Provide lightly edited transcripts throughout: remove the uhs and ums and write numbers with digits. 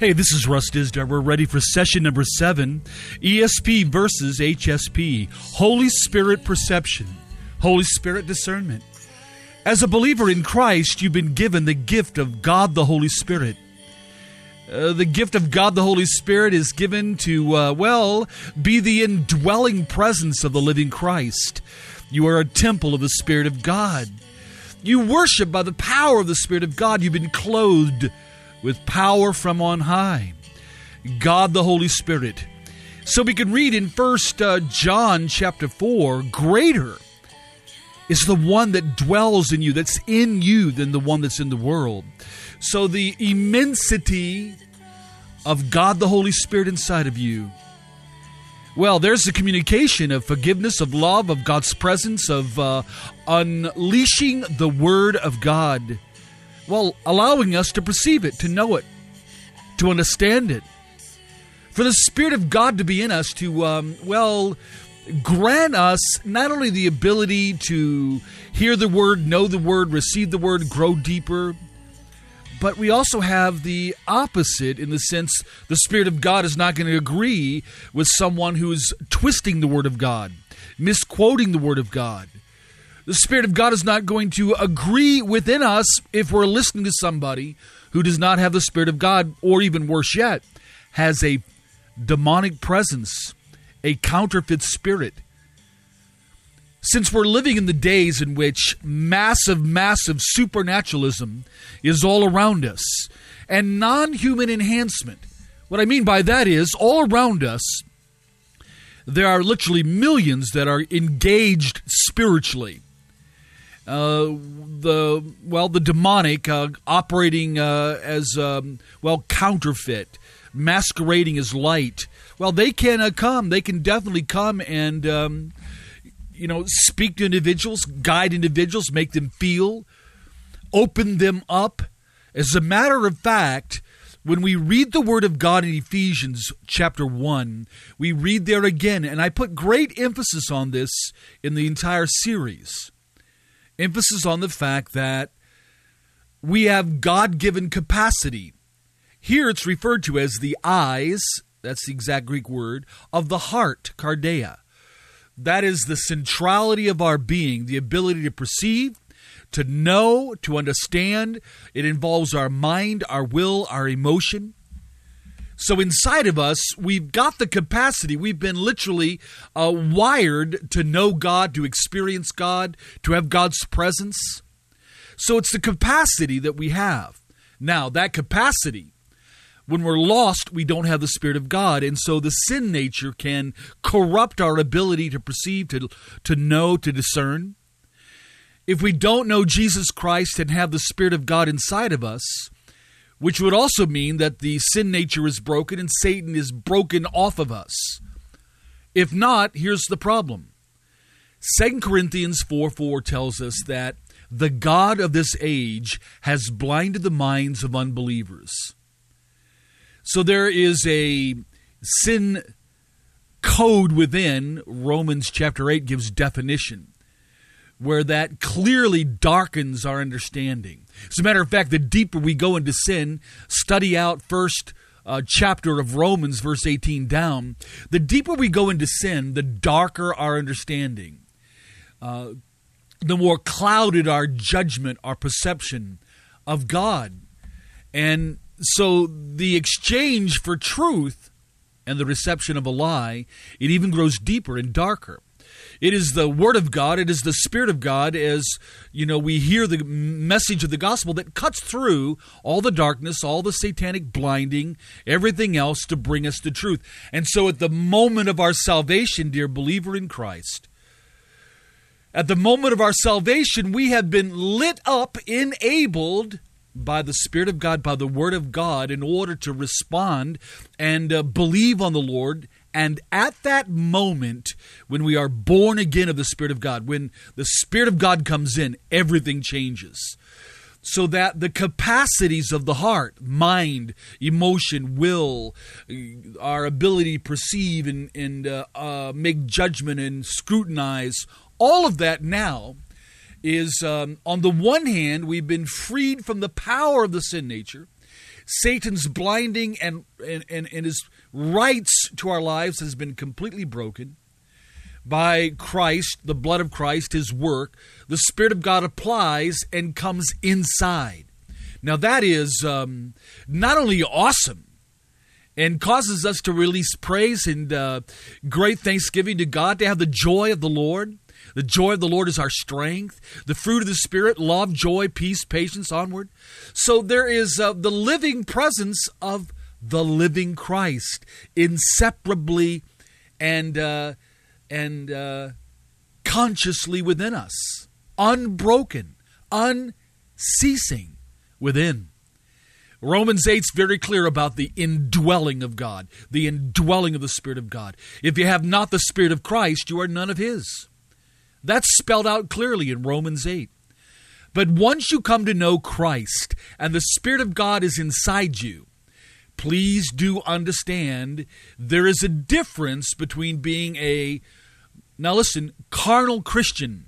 Hey, this is Russ Disdar. We're ready for session number 7, ESP versus HSP, Holy Spirit perception, Holy Spirit discernment. As a believer in Christ, you've been given the gift of God the Holy Spirit. The gift of God the Holy Spirit is given to, be the indwelling presence of the living Christ. You are a temple of the Spirit of God. You worship by the power of the Spirit of God. You've been clothed with power from on high, God the Holy Spirit. So we can read in 1 John chapter 4, greater is the one that dwells in you, that's in you, than the one that's in the world. So the immensity of God the Holy Spirit inside of you. Well, there's the communication of forgiveness, of love, of God's presence, of unleashing the Word of God. Well, allowing us to perceive it, to know it, to understand it. For the Spirit of God to be in us, to, grant us not only the ability to hear the Word, know the Word, receive the Word, grow deeper, but we also have the opposite in the sense the Spirit of God is not going to agree with someone who's twisting the Word of God, misquoting the Word of God. The Spirit of God is not going to agree within us if we're listening to somebody who does not have the Spirit of God, or even worse yet, has a demonic presence, a counterfeit spirit. Since we're living in the days in which massive supernaturalism is all around us, and non-human enhancement, what I mean by that is, all around us, there are literally millions that are engaged spiritually. The demonic operating as counterfeit, masquerading as light. Well, they can come. They can definitely come and speak to individuals, guide individuals, make them feel, open them up. As a matter of fact, when we read the Word of God in Ephesians chapter 1, we read there again, and I put great emphasis on this in the entire series. Emphasis on the fact that we have God-given capacity. Here it's referred to as the eyes, that's the exact Greek word, of the heart, cardia. That is the centrality of our being, the ability to perceive, to know, to understand. It involves our mind, our will, our emotion. So inside of us, we've got the capacity. We've been literally wired to know God, to experience God, to have God's presence. So it's the capacity that we have. Now, that capacity, when we're lost, we don't have the Spirit of God. And so the sin nature can corrupt our ability to perceive, to know, to discern. If we don't know Jesus Christ and have the Spirit of God inside of us, which would also mean that the sin nature is broken and Satan is broken off of us. If not, here's the problem. 2 Corinthians 4:4 tells us that the God of this age has blinded the minds of unbelievers. So there is a sin code within. Romans chapter 8 gives definition, where that clearly darkens our understanding. As a matter of fact, the deeper we go into sin, study out first chapter of Romans, verse 18 down, the deeper we go into sin, the darker our understanding, the more clouded our judgment, our perception of God. And so the exchange for truth and the reception of a lie, it even grows deeper and darker. It is the Word of God, it is the Spirit of God, as we hear the message of the gospel that cuts through all the darkness, all the satanic blinding, everything else to bring us to truth. And so at the moment of our salvation, dear believer in Christ, at the moment of our salvation, we have been lit up, enabled by the Spirit of God, by the Word of God, in order to respond and believe on the Lord. And at that moment, when we are born again of the Spirit of God, when the Spirit of God comes in, everything changes. So that the capacities of the heart, mind, emotion, will, our ability to perceive and make judgment and scrutinize, all of that now is, on the one hand, we've been freed from the power of the sin nature. Satan's blinding and his rights to our lives has been completely broken. By Christ, the blood of Christ, his work, the Spirit of God applies and comes inside. Now that is not only awesome and causes us to release praise and great thanksgiving to God, to have the joy of the Lord. The joy of the Lord is our strength. The fruit of the Spirit, love, joy, peace, patience, onward. So there is the living presence of the living Christ, inseparably and consciously within us, unbroken, unceasing within. Romans 8 is very clear about the indwelling of God, the indwelling of the Spirit of God. If you have not the Spirit of Christ, you are none of his. That's spelled out clearly in Romans 8. But once you come to know Christ and the Spirit of God is inside you, please do understand there is a difference between being now listen, carnal Christian.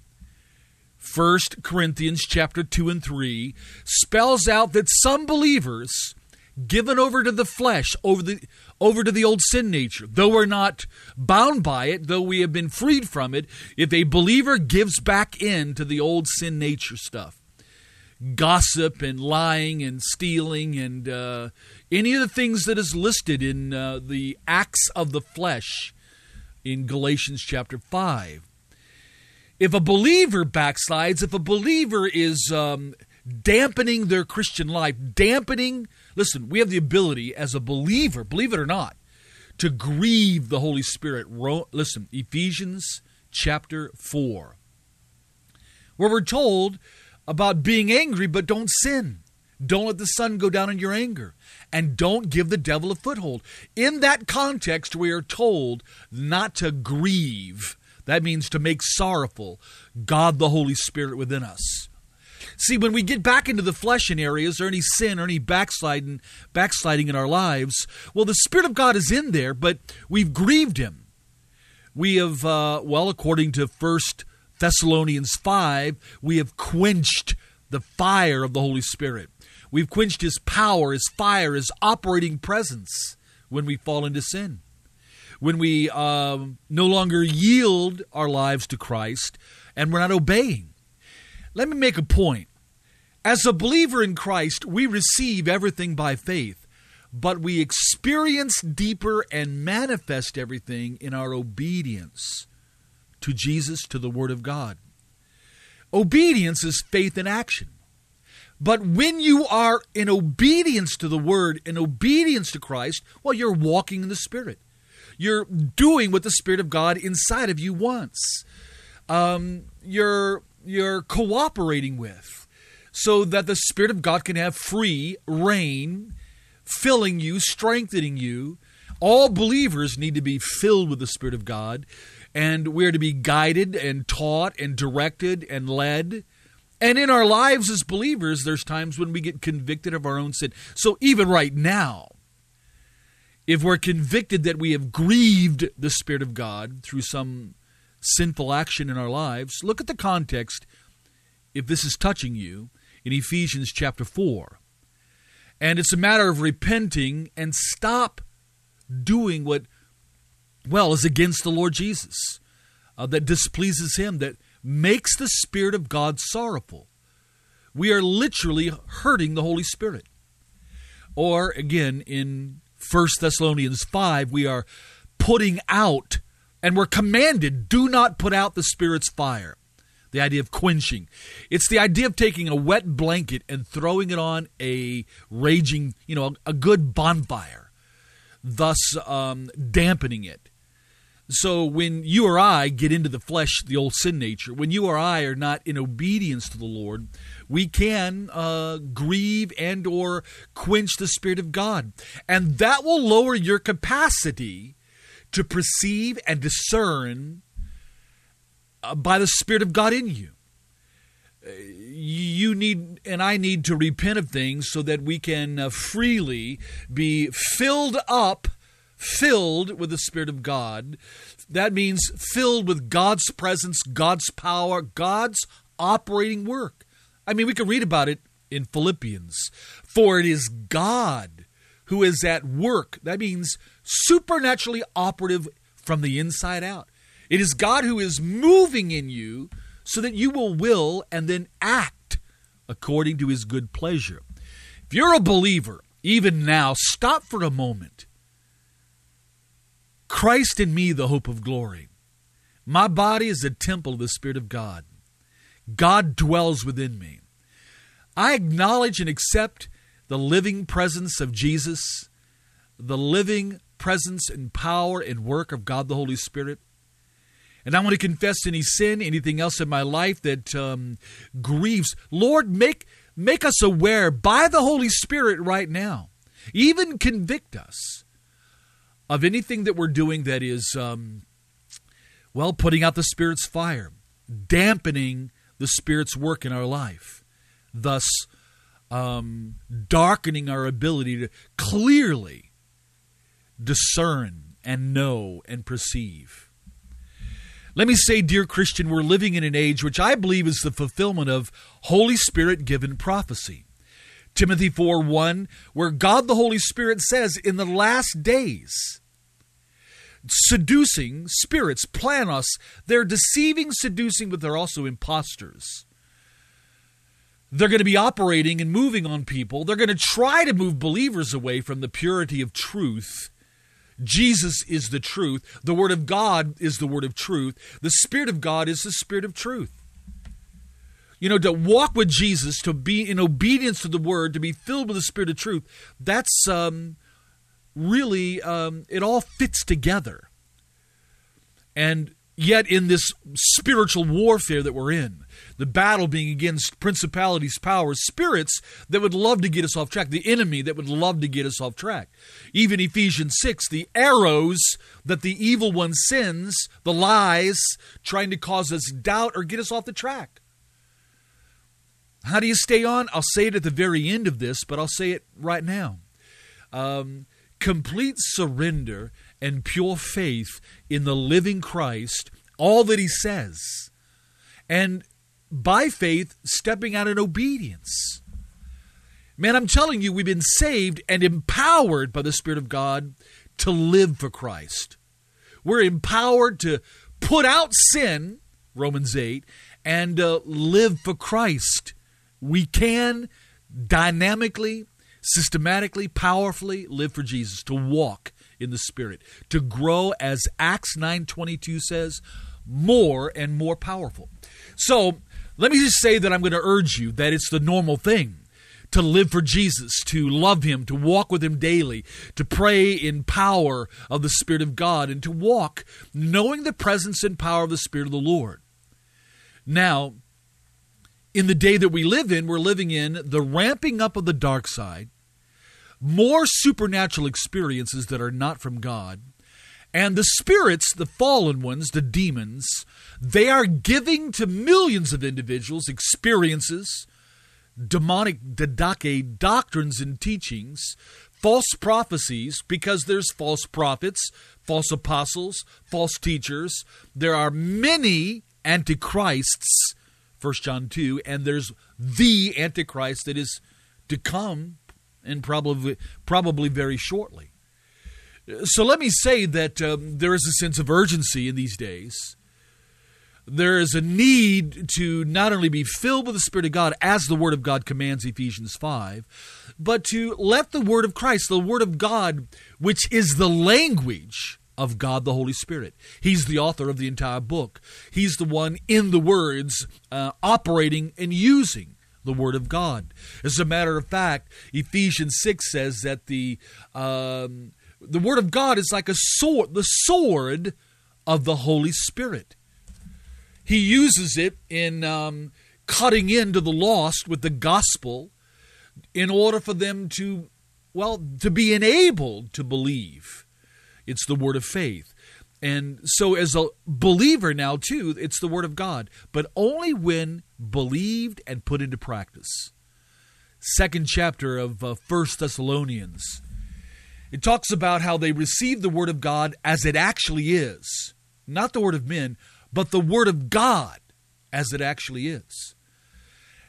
1 Corinthians chapter 2 and 3 spells out that some believers given over to the flesh, over to the old sin nature, though we're not bound by it, though we have been freed from it, if a believer gives back in to the old sin nature stuff, gossip and lying and stealing and any of the things that is listed in the acts of the flesh in Galatians chapter 5. If a believer backslides, if a believer is dampening their Christian life, listen, we have the ability as a believer, believe it or not, to grieve the Holy Spirit. Listen, Ephesians chapter 4, where we're told about being angry, but don't sin. Don't let the sun go down in your anger. And don't give the devil a foothold. In that context, we are told not to grieve. That means to make sorrowful God the Holy Spirit within us. See, when we get back into the flesh in areas, or any sin, or any backsliding in our lives, well, the Spirit of God is in there, but we've grieved him. We have, according to 1 Thessalonians 5, we have quenched the fire of the Holy Spirit. We've quenched his power, his fire, his operating presence when we fall into sin. When we no longer yield our lives to Christ and we're not obeying. Let me make a point. As a believer in Christ, we receive everything by faith, but we experience deeper and manifest everything in our obedience to Jesus, to the Word of God. Obedience is faith in action. But when you are in obedience to the Word, in obedience to Christ, well, you're walking in the Spirit. You're doing what the Spirit of God inside of you wants. You're cooperating with, so that the Spirit of God can have free reign, filling you, strengthening you. All believers need to be filled with the Spirit of God, and we're to be guided and taught and directed and led. And in our lives as believers, there's times when we get convicted of our own sin. So even right now, if we're convicted that we have grieved the Spirit of God through some sinful action in our lives, look at the context, if this is touching you, in Ephesians chapter 4. And it's a matter of repenting and stop doing what, is against the Lord Jesus, that displeases him, that makes the Spirit of God sorrowful. We are literally hurting the Holy Spirit. Or, again, in 1 Thessalonians 5, we are putting out, and we're commanded, do not put out the Spirit's fire. The idea of quenching. It's the idea of taking a wet blanket and throwing it on a raging, a good bonfire, thus dampening it. So when you or I get into the flesh, the old sin nature, when you or I are not in obedience to the Lord, we can grieve and or quench the Spirit of God. And that will lower your capacity to perceive and discern by the Spirit of God in you. You need, and I need, to repent of things so that we can freely be filled with the Spirit of God. That means filled with God's presence, God's power, God's operating work. I mean, we can read about it in Philippians. For it is God who is at work. That means supernaturally operative from the inside out. It is God who is moving in you so that you will and then act according to his good pleasure. If you're a believer, even now, stop for a moment. Christ in me, the hope of glory. My body is a temple of the Spirit of God. God dwells within me. I acknowledge and accept the living presence of Jesus, the living presence and power and work of God the Holy Spirit. And I want to confess any sin, anything else in my life that grieves. Lord, make us aware by the Holy Spirit right now. Even convict us of anything that we're doing that is, putting out the Spirit's fire, dampening the Spirit's work in our life, thus darkening our ability to clearly discern and know and perceive. Let me say, dear Christian, we're living in an age which I believe is the fulfillment of Holy Spirit-given prophecy. Timothy 4:1, where God the Holy Spirit says, in the last days, seducing spirits, planos, they're deceiving, seducing, but they're also imposters. They're going to be operating and moving on people. They're going to try to move believers away from the purity of truth. Jesus is the truth. The Word of God is the Word of truth. The Spirit of God is the Spirit of truth. You know, to walk with Jesus, to be in obedience to the Word, to be filled with the Spirit of truth, that's really, it all fits together. And yet in this spiritual warfare that we're in, the battle being against principalities, powers, spirits that would love to get us off track, the enemy that would love to get us off track. Even Ephesians 6, the arrows that the evil one sends, the lies, trying to cause us doubt or get us off the track. How do you stay on? I'll say it at the very end of this, but I'll say it right now. Complete surrender and pure faith in the living Christ, all that he says, and by faith, stepping out in obedience. Man, I'm telling you, we've been saved and empowered by the Spirit of God to live for Christ. We're empowered to put out sin, Romans 8, and live for Christ. We can dynamically, systematically, powerfully live for Jesus, to walk in the Spirit, to grow, as Acts 9:22 says, more and more powerful. So let me just say that I'm going to urge you that it's the normal thing to live for Jesus, to love him, to walk with him daily, to pray in power of the Spirit of God, and to walk knowing the presence and power of the Spirit of the Lord. Now, in the day that we live in, we're living in the ramping up of the dark side, more supernatural experiences that are not from God, and the spirits, the fallen ones, the demons, they are giving to millions of individuals experiences, demonic didache, doctrines and teachings, false prophecies, because there's false prophets, false apostles, false teachers. There are many antichrists, 1 John 2, and there's the Antichrist that is to come, and probably very shortly. So let me say that there is a sense of urgency in these days. There is a need to not only be filled with the Spirit of God, as the Word of God commands, Ephesians 5, but to let the Word of Christ, the Word of God, which is the language of God the Holy Spirit. He's the author of the entire book. He's the one in the words operating and using the Word of God. As a matter of fact, Ephesians 6 says that the Word of God is like a sword, the sword of the Holy Spirit. He uses it in cutting into the lost with the gospel in order for them to be enabled to believe. It's the word of faith. And so as a believer now, too, it's the Word of God, but only when believed and put into practice. Second chapter of 1 Thessalonians. It talks about how they receive the Word of God as it actually is. Not the word of men, but the Word of God as it actually is.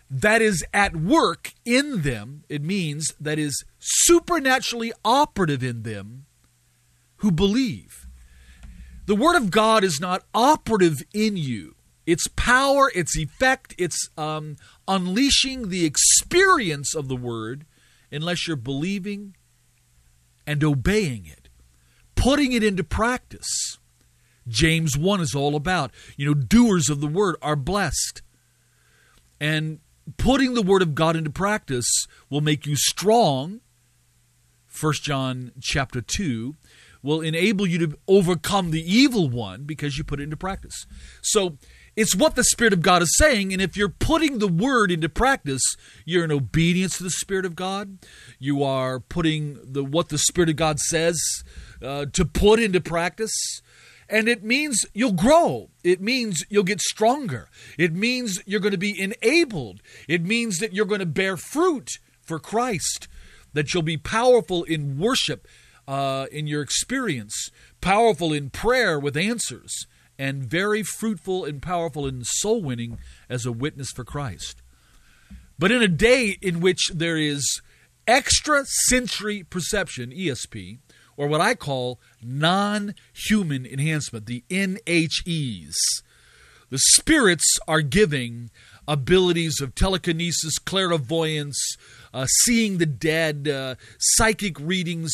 that is at work in them, it means that is supernaturally operative in them who believe. The Word of God is not operative in you. Its power, its effect, its unleashing the experience of the Word, unless you're believing and obeying it, putting it into practice. James 1 is all about, doers of the Word are blessed. And putting the Word of God into practice will make you strong. 1 John chapter 2 will enable you to overcome the evil one because you put it into practice. So it's what the Spirit of God is saying, and if you're putting the Word into practice, you're in obedience to the Spirit of God. You are putting what the Spirit of God says to put into practice. And it means you'll grow. It means you'll get stronger. It means you're going to be enabled. It means that you're going to bear fruit for Christ, that you'll be powerful in worship, in your experience, powerful in prayer with answers, and very fruitful and powerful in soul winning as a witness for Christ. But in a day in which there is extrasensory perception, ESP, or what I call non-human enhancement, the NHEs. The spirits are giving abilities of telekinesis, clairvoyance, seeing the dead, psychic readings,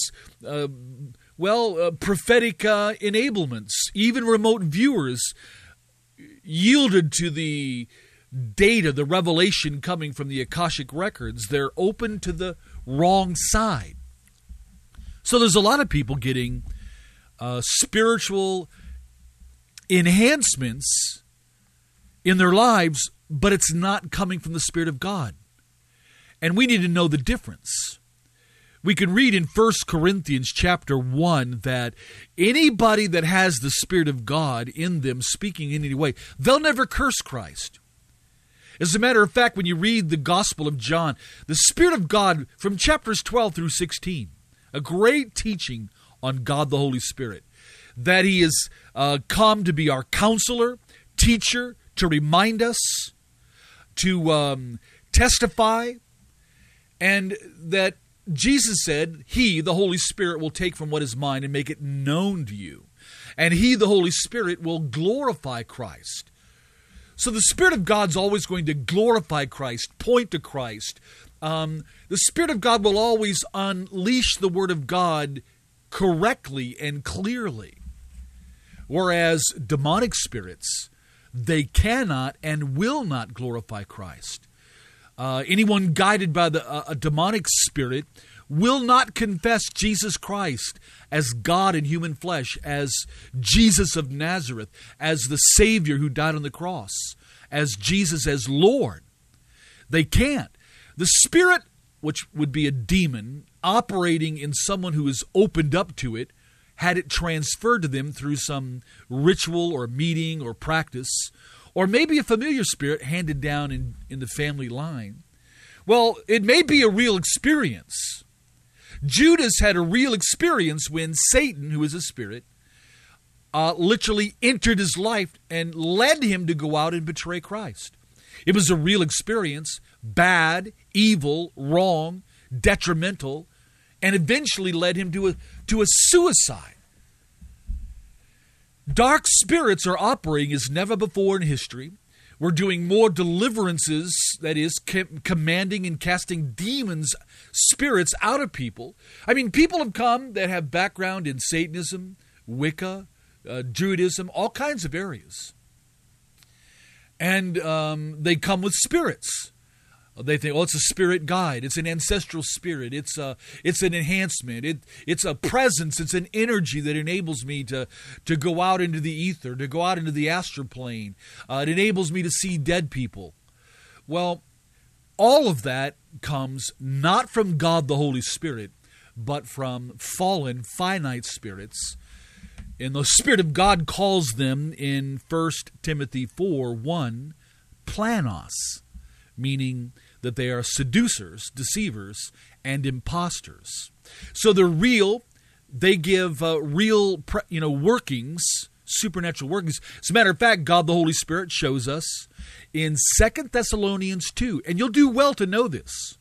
prophetic enablements. Even remote viewers yielded to the data, the revelation coming from the Akashic records. They're open to the wrong side. So there's a lot of people getting spiritual enhancements in their lives, but it's not coming from the Spirit of God. And we need to know the difference. We can read in 1 Corinthians chapter 1 that anybody that has the Spirit of God in them speaking in any way, they'll never curse Christ. As a matter of fact, when you read the Gospel of John, the Spirit of God from chapters 12 through 16, a great teaching on God the Holy Spirit, that He has come to be our counselor, teacher, to remind us, to testify, and that Jesus said He, the Holy Spirit, will take from what is mine and make it known to you. And He, the Holy Spirit, will glorify Christ. So the Spirit of God's always going to glorify Christ, point to Christ. The Spirit of God will always unleash the Word of God correctly and clearly. Whereas demonic spirits, they cannot and will not glorify Christ. Anyone guided by a demonic spirit will not confess Jesus Christ as God in human flesh, as Jesus of Nazareth, as the Savior who died on the cross, as Jesus as Lord. They can't. The spirit, which would be a demon, operating in someone who is opened up to it, had it transferred to them through some ritual or meeting or practice, or maybe a familiar spirit handed down in the family line. Well, it may be a real experience. Judas had a real experience when Satan, who is a spirit, literally entered his life and led him to go out and betray Christ. It was a real experience, bad, evil, wrong, detrimental, and eventually led him to a suicide. Dark spirits are operating as never before in history. We're doing more deliverances, that is, commanding and casting demons, spirits out of people. I mean, people have come that have background in Satanism, Wicca, Judaism, all kinds of areas. And they come with spirits. They think, it's a spirit guide. It's an ancestral spirit. It's an enhancement. It's a presence. It's an energy that enables me to go out into the ether, to go out into the astral plane. It enables me to see dead people. Well, all of that comes not from God the Holy Spirit, but from fallen, finite spirits. And the Spirit of God calls them in 1 Timothy 4:1, planos, meaning that they are seducers, deceivers, and imposters. So they're real. They give real, workings, supernatural workings. As a matter of fact, God the Holy Spirit shows us in 2 Thessalonians 2, and you'll do well to know this,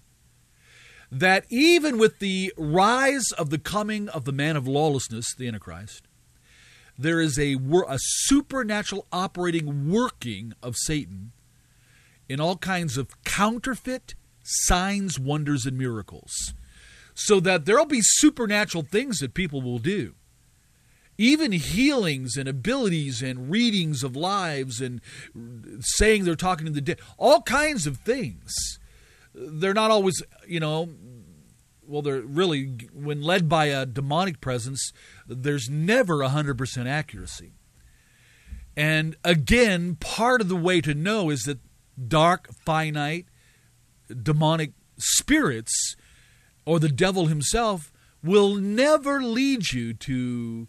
that even with the rise of the coming of the man of lawlessness, the Antichrist, there is a supernatural operating working of Satan in all kinds of counterfeit signs, wonders, and miracles. So that there will be supernatural things that people will do. Even healings and abilities and readings of lives and saying they're talking to the dead. All kinds of things. They're not always, they're really, when led by a demonic presence, there's never 100% accuracy. And again, part of the way to know is that dark, finite, demonic spirits, or the devil himself, will never lead you to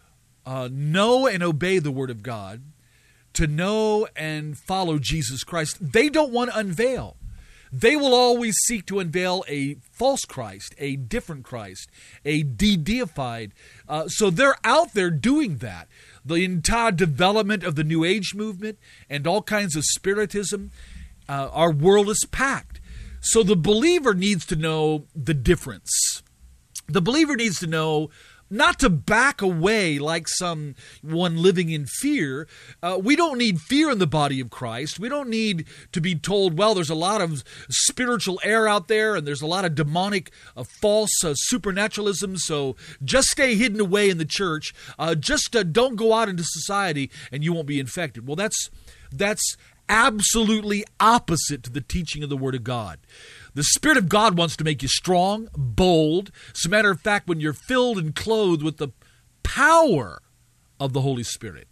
know and obey the Word of God, to know and follow Jesus Christ. They don't want to unveil. They will always seek to unveil a false Christ, a different Christ, a de-deified. So they're out there doing that. The entire development of the New Age movement and all kinds of spiritism, our world is packed. So the believer needs to know the difference. The believer needs to know not to back away like someone living in fear. We don't need fear in the body of Christ. We don't need to be told, well, there's a lot of spiritual air out there and there's a lot of demonic, false supernaturalism, so just stay hidden away in the church. Just don't go out into society and you won't be infected. Well, that's absolutely opposite to the teaching of the Word of God. The Spirit of God wants to make you strong, bold. As a matter of fact, when you're filled and clothed with the power of the Holy Spirit,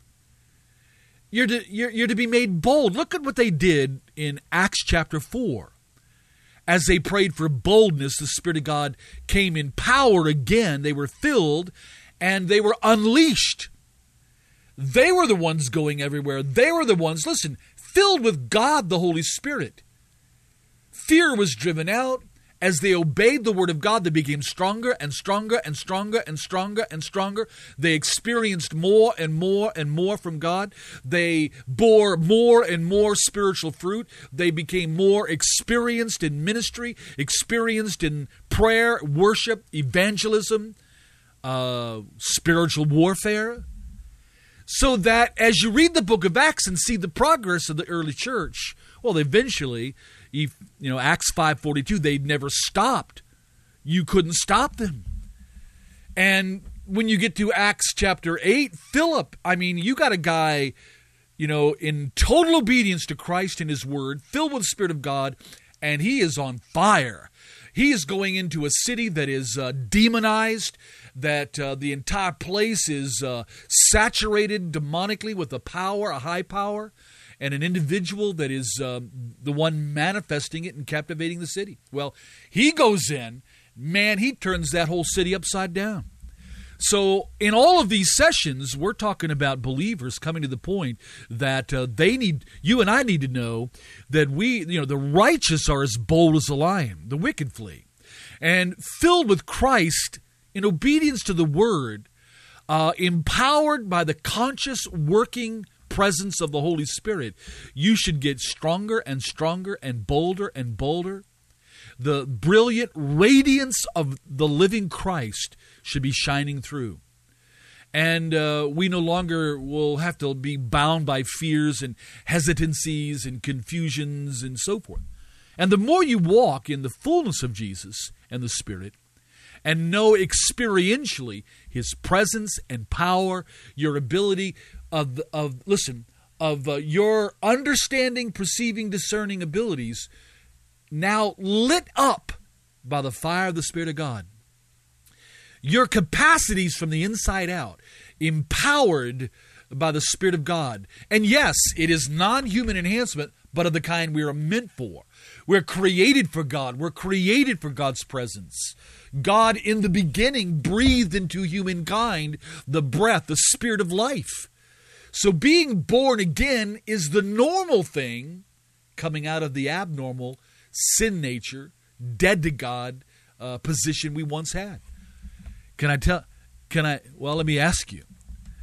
you're to be made bold. Look at what they did in Acts chapter 4. As they prayed for boldness, the Spirit of God came in power again. They were filled and they were unleashed. They were the ones going everywhere. They were the ones, listen, filled with God, the Holy Spirit. Fear was driven out. As they obeyed the Word of God, they became stronger and stronger and stronger and stronger and stronger. They experienced more and more and more from God. They bore more and more spiritual fruit. They became more experienced in ministry, experienced in prayer, worship, evangelism, spiritual warfare. So that as you read the book of Acts and see the progress of the early church, well, eventually, Acts 5:42, they never stopped. You couldn't stop them. And when you get to Acts chapter 8, Philip, you got a guy, in total obedience to Christ and His Word, filled with the Spirit of God, and he is on fire. He is going into a city that is demonized, that the entire place is saturated demonically with a high power, and an individual that is the one manifesting it and captivating the city. Well, he goes in, man, he turns that whole city upside down. So in all of these sessions, we're talking about believers coming to the point that you and I need to know that the righteous are as bold as a lion, the wicked flee. And filled with Christ, in obedience to the Word, empowered by the conscious working presence of the Holy Spirit, you should get stronger and stronger and bolder and bolder. The brilliant radiance of the living Christ should be shining through. And we no longer will have to be bound by fears and hesitancies and confusions and so forth. And the more you walk in the fullness of Jesus and the Spirit, and know experientially His presence and power, your ability of your understanding, perceiving, discerning abilities, now lit up by the fire of the Spirit of God. Your capacities from the inside out, empowered by the Spirit of God. And yes, it is non-human enhancement, but of the kind we are meant for. We're created for God. We're created for God's presence. God in the beginning breathed into humankind the breath, the spirit of life. So being born again is the normal thing coming out of the abnormal sin nature, dead to God position we once had. Let me ask you,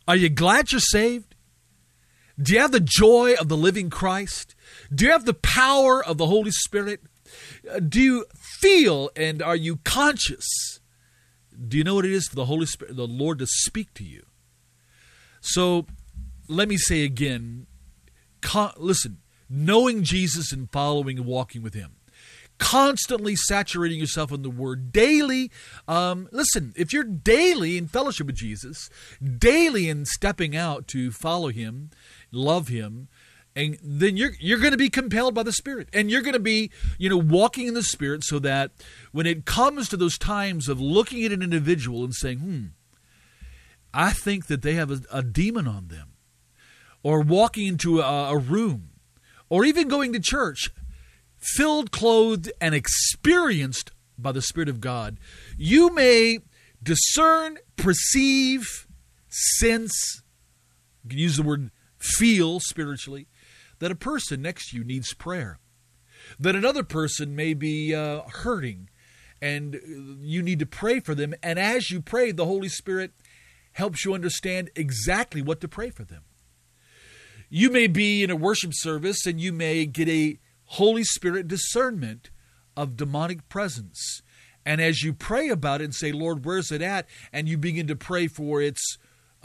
Are you glad you're saved? Do you have the joy of the living Christ? Do you have the power of the Holy Spirit? Do you feel and are you conscious? Do you know what it is for the Holy Spirit, the Lord, to speak to you? So let me say again, listen, knowing Jesus and following and walking with Him, constantly saturating yourself in the Word daily. Listen, if you're daily in fellowship with Jesus, daily in stepping out to follow Him, love Him, and then you're going to be compelled by the Spirit, and you're going to be, walking in the Spirit, so that when it comes to those times of looking at an individual and saying, I think that they have a demon on them, or walking into a room, or even going to church, filled, clothed, and experienced by the Spirit of God, you may discern, perceive, sense, you can use the word feel spiritually, that a person next to you needs prayer, that another person may be hurting, and you need to pray for them. And as you pray, the Holy Spirit helps you understand exactly what to pray for them. You may be in a worship service, and you may get a Holy Spirit discernment of demonic presence. And as you pray about it and say, Lord, where's it at? And you begin to pray for its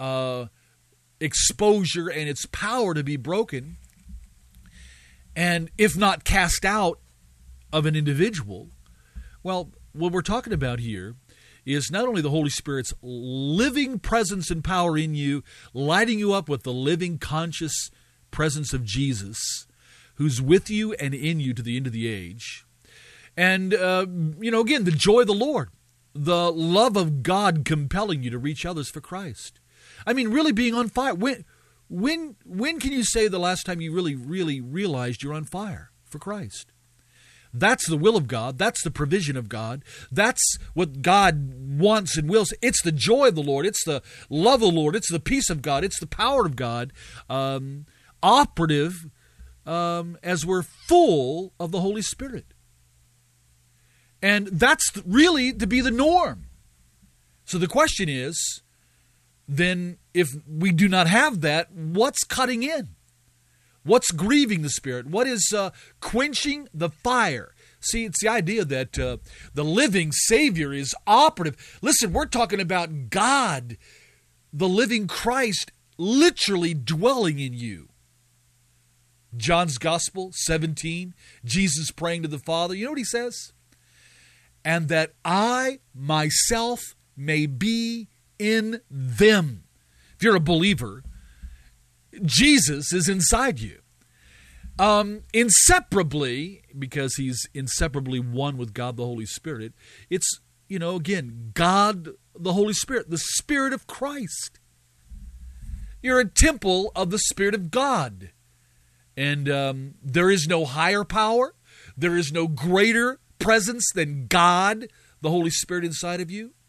exposure and its power to be broken, and if not cast out of an individual. Well, what we're talking about here is not only the Holy Spirit's living presence and power in you, lighting you up with the living, conscious presence of Jesus, who's with you and in you to the end of the age. And, again, the joy of the Lord, the love of God compelling you to reach others for Christ. I mean, really being on fire. When can you say the last time you really, really realized you're on fire for Christ? That's the will of God. That's the provision of God. That's what God wants and wills. It's the joy of the Lord. It's the love of the Lord. It's the peace of God. It's the power of God, operative as we're full of the Holy Spirit. And that's really to be the norm. So the question is, then if we do not have that, what's cutting in? What's grieving the Spirit? What is quenching the fire? See, it's the idea that the living Savior is operative. Listen, we're talking about God, the living Christ, literally dwelling in you. John's Gospel 17, Jesus praying to the Father. You know what he says? And that I myself may be in them. If you're a believer, Jesus is inside you. Inseparably, because he's inseparably one with God the Holy Spirit, it's, again, God the Holy Spirit, the Spirit of Christ. You're a temple of the Spirit of God. And there is no higher power. There is no greater presence than God, the Holy Spirit inside of you.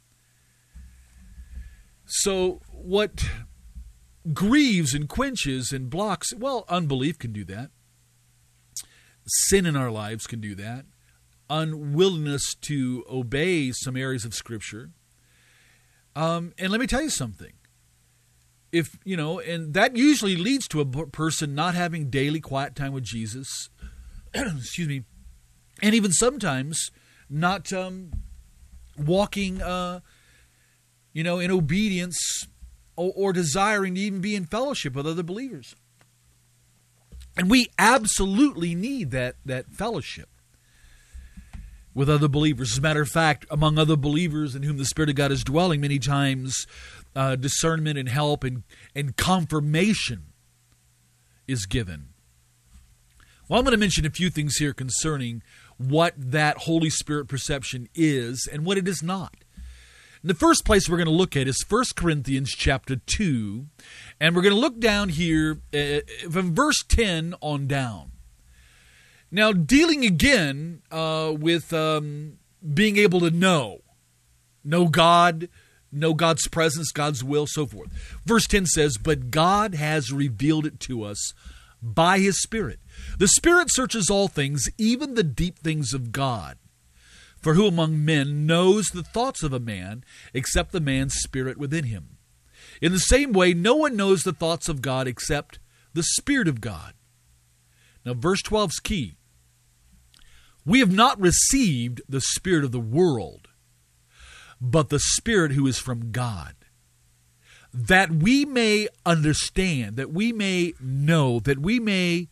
So what grieves and quenches and blocks, well, unbelief can do that. Sin in our lives can do that. Unwillingness to obey some areas of Scripture. And let me tell you something. If, and that usually leads to a person not having daily quiet time with Jesus. Excuse me. And even sometimes not walking, in obedience or desiring to even be in fellowship with other believers. And we absolutely need that fellowship with other believers. As a matter of fact, among other believers in whom the Spirit of God is dwelling, many times discernment and help and confirmation is given. Well, I'm going to mention a few things here concerning what that Holy Spirit perception is and what it is not. And the first place we're going to look at is 1 Corinthians chapter 2, and we're going to look down here from verse 10 on down. Now, dealing again with being able to know God, know God's presence, God's will, so forth. Verse 10 says, "But God has revealed it to us by His Spirit. The Spirit searches all things, even the deep things of God. For who among men knows the thoughts of a man, except the man's spirit within him? In the same way, no one knows the thoughts of God except the Spirit of God. Now, verse 12 is key. We have not received the spirit of the world, but the Spirit who is from God, that we may understand, that we may know, that we may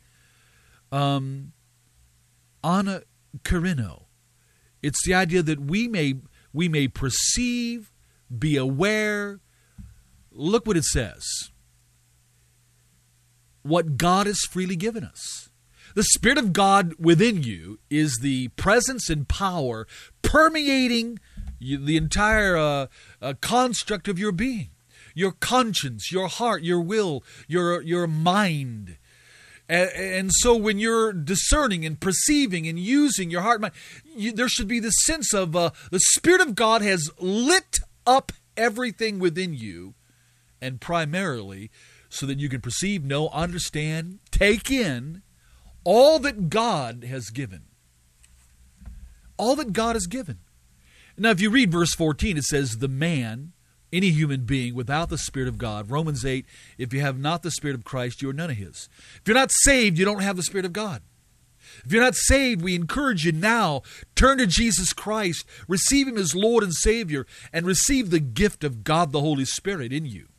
anakarino. It's the idea that we may perceive, be aware. Look what it says. What God has freely given us. The Spirit of God within you is the presence and power permeating the entire construct of your being. Your conscience, your heart, your will, your mind. And so when you're discerning and perceiving and using your heart, mind, there should be this sense of the Spirit of God has lit up everything within you, and primarily so that you can perceive, know, understand, take in all that God has given. All that God has given. Now, if you read verse 14, it says, the man, any human being without the Spirit of God, Romans 8, if you have not the Spirit of Christ, you are none of His. If you're not saved, you don't have the Spirit of God. If you're not saved, we encourage you now, turn to Jesus Christ, receive Him as Lord and Savior, and receive the gift of God the Holy Spirit in you.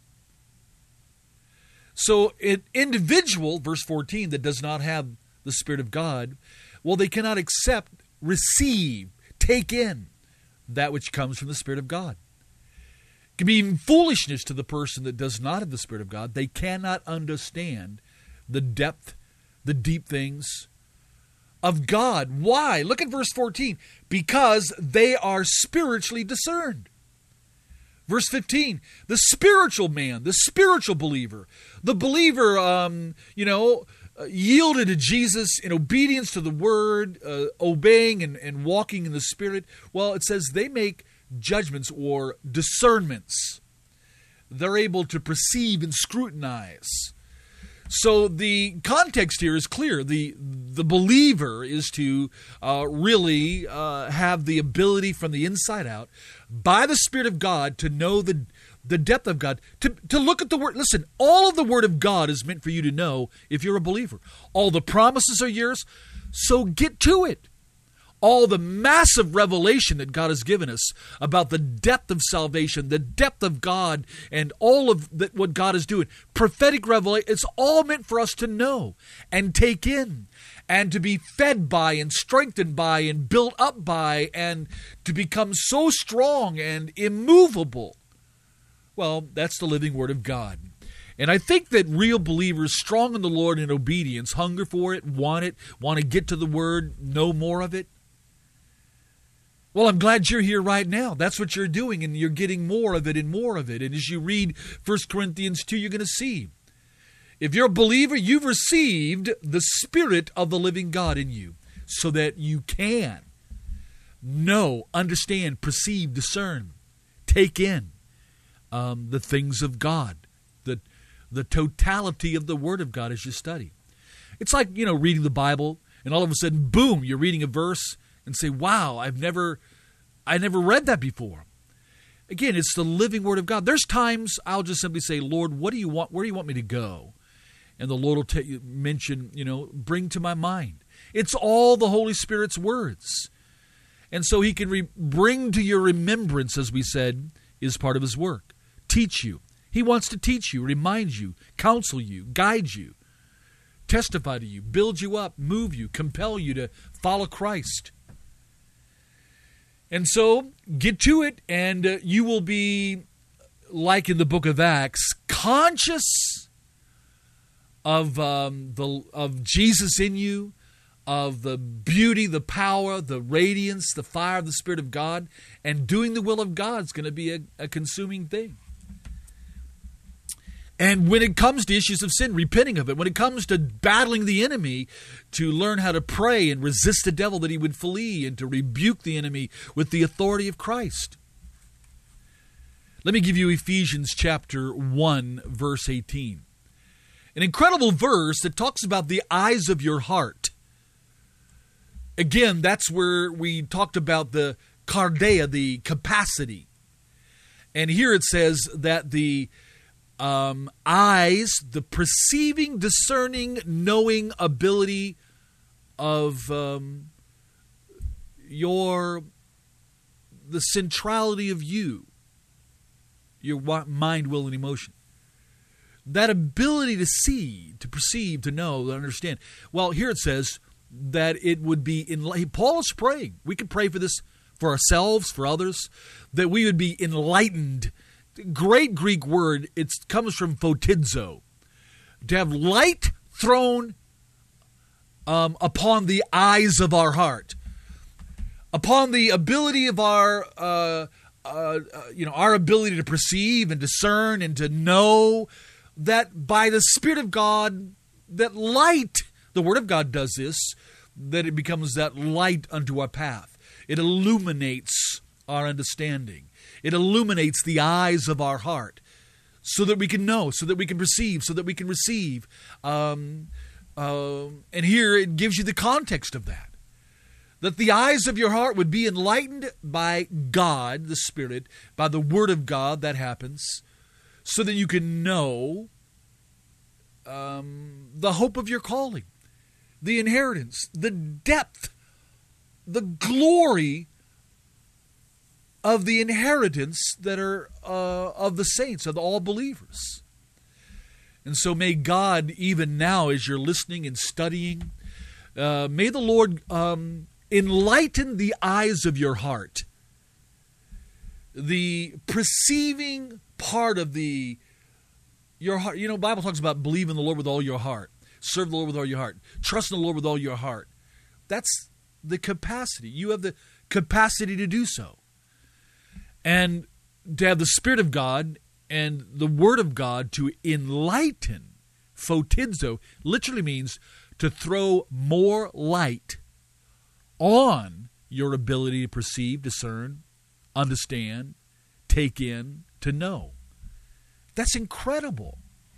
So an individual, verse 14, that does not have the Spirit of God, well, they cannot accept, receive, take in that which comes from the Spirit of God. It can be even foolishness to the person that does not have the Spirit of God. They cannot understand the depth, the deep things of God. Why? Look at verse 14. Because they are spiritually discerned. Verse 15, the spiritual man, the spiritual believer, the believer, yielded to Jesus in obedience to the Word, obeying and walking in the Spirit. Well, it says they make judgments or discernments. They're able to perceive and scrutinize. So the context here is clear. The believer is to really have the ability from the inside out, by the Spirit of God, to know the depth of God, to look at the Word. Listen, all of the Word of God is meant for you to know if you're a believer. All the promises are yours, so get to it. All the massive revelation that God has given us about the depth of salvation, the depth of God, and all of what God is doing. Prophetic revelation, it's all meant for us to know and take in and to be fed by and strengthened by and built up by and to become so strong and immovable. Well, that's the living Word of God. And I think that real believers, strong in the Lord in obedience, hunger for it, want to get to the Word, know more of it. Well, I'm glad you're here right now. That's what you're doing, and you're getting more of it and more of it. And as you read 1 Corinthians 2, you're going to see. If you're a believer, you've received the Spirit of the living God in you so that you can know, understand, perceive, discern, take in the things of God, the totality of the Word of God as you study. It's like, reading the Bible, and all of a sudden, boom, you're reading a verse, and say, wow, I never read that before. Again, it's the living Word of God. There's times I'll just simply say, Lord, what do you want? Where do you want me to go? And the Lord will mention, bring to my mind. It's all the Holy Spirit's words. And so He can bring to your remembrance, as we said, is part of His work. Teach you. He wants to teach you, remind you, counsel you, guide you, testify to you, build you up, move you, compel you to follow Christ. And so, get to it, and you will be, like in the book of Acts, conscious of Jesus in you, of the beauty, the power, the radiance, the fire of the Spirit of God, and doing the will of God is going to be a consuming thing. And when it comes to issues of sin, repenting of it. When it comes to battling the enemy, to learn how to pray and resist the devil that he would flee, and to rebuke the enemy with the authority of Christ. Let me give you Ephesians chapter 1, verse 18. An incredible verse that talks about the eyes of your heart. Again, that's where we talked about the cardia, the capacity. And here it says that the eyes, the perceiving, discerning, knowing ability of the centrality of you, your mind, will, and emotion. That ability to see, to perceive, to know, to understand. Well, here it says that it would be, Paul is praying. We could pray for this for ourselves, for others, that we would be enlightened. Great Greek word, it comes from photidzo. To have light thrown upon the eyes of our heart, upon the ability of our ability to perceive and discern and to know, that by the Spirit of God, that light, the Word of God does this, that it becomes that light unto our path. It illuminates our understanding. It illuminates the eyes of our heart so that we can know, so that we can perceive, so that we can receive. And here it gives you the context of that. That the eyes of your heart would be enlightened by God, the Spirit, by the Word of God, that happens, so that you can know the hope of your calling, the inheritance, the depth, the glory of the inheritance that are of the saints, of all believers. And so may God, even now as you're listening and studying, may the Lord enlighten the eyes of your heart, the perceiving part of your heart. You know, the Bible talks about believe in the Lord with all your heart. Serve the Lord with all your heart. Trust in the Lord with all your heart. That's the capacity. You have the capacity to do so. And to have the Spirit of God and the Word of God to enlighten, photidzo, literally means to throw more light on your ability to perceive, discern, understand, take in, to know. That's incredible.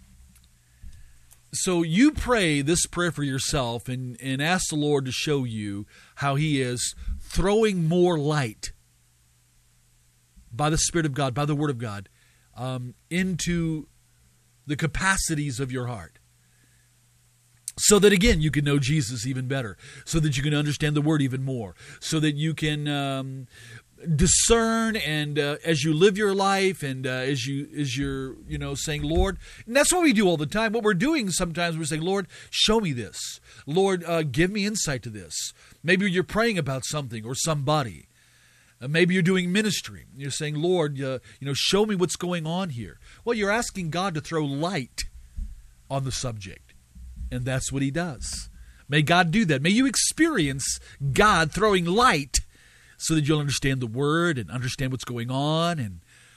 So you pray this prayer for yourself and ask the Lord to show you how He is throwing more light by the Spirit of God, by the Word of God, into the capacities of your heart. So that, again, you can know Jesus even better. So that you can understand the Word even more. So that you can discern, and as you live your life, and as you're saying, Lord, and that's what we do all the time. What we're doing sometimes, we're saying, Lord, show me this. Lord, give me insight to this. Maybe you're praying about something or somebody. Maybe you're doing ministry. You're saying, Lord, show me what's going on here. Well, you're asking God to throw light on the subject, and that's what He does. May God do that. May you experience God throwing light so that you'll understand the Word and understand what's going on,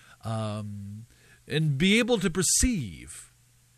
and be able to perceive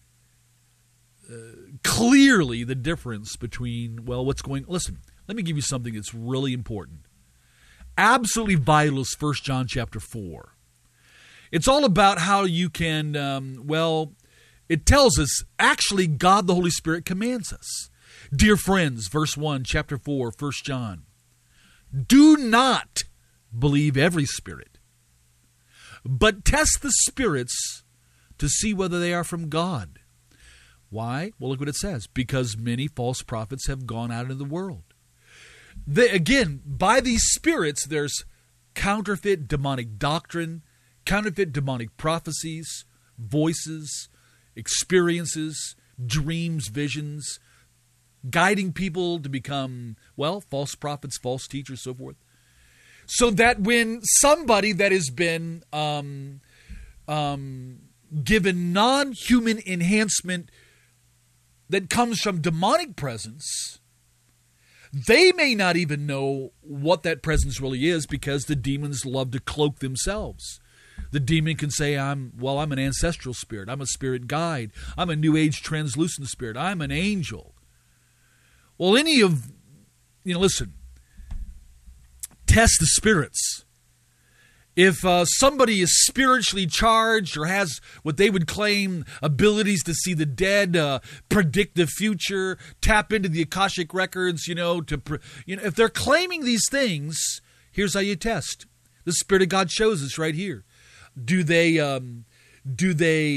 clearly the difference between, what's going on. Listen, let me give you something that's really important. Absolutely vital is 1 John chapter 4. It's all about how you can, it tells us, actually, God the Holy Spirit commands us. Dear friends, verse 1, chapter 4, 1 John. Do not believe every spirit, but test the spirits to see whether they are from God. Why? Well, look what it says. Because many false prophets have gone out into the world. Again, by these spirits, there's counterfeit demonic doctrine, counterfeit demonic prophecies, voices, experiences, dreams, visions, guiding people to become, false prophets, false teachers, so forth. So that when somebody that has been given non-human enhancement that comes from demonic presence, they may not even know what that presence really is, because the demons love to cloak themselves. The demon can say, I'm an ancestral spirit. I'm a spirit guide. I'm a New Age translucent spirit. I'm an angel. Well, listen, test the spirits. If somebody is spiritually charged or has what they would claim abilities to see the dead, predict the future, tap into the Akashic records, if they're claiming these things, here's how you test. The Spirit of God shows us right here. Do they